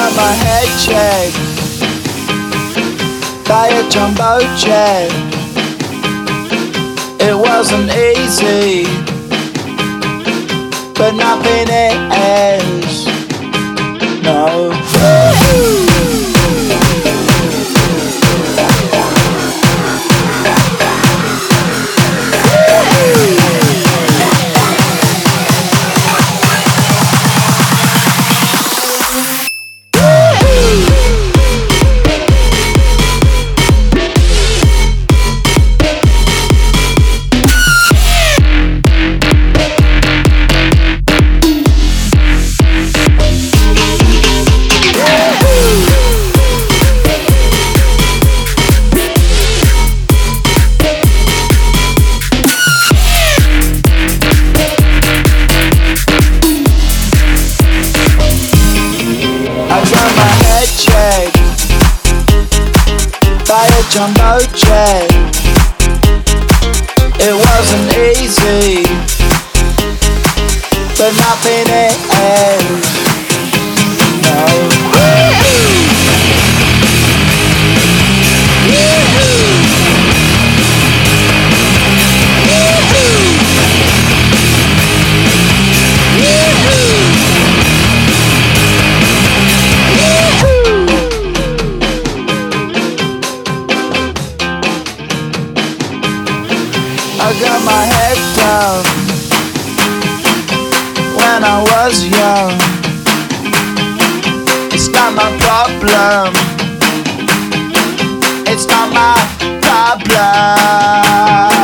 got my head checked by a jumbo jet. It wasn't easy, but nothing is. No. By a jumbo jet. It wasn't easy, but nothing is. No. I got my head down when I was young. It's not my problem. It's not my problem.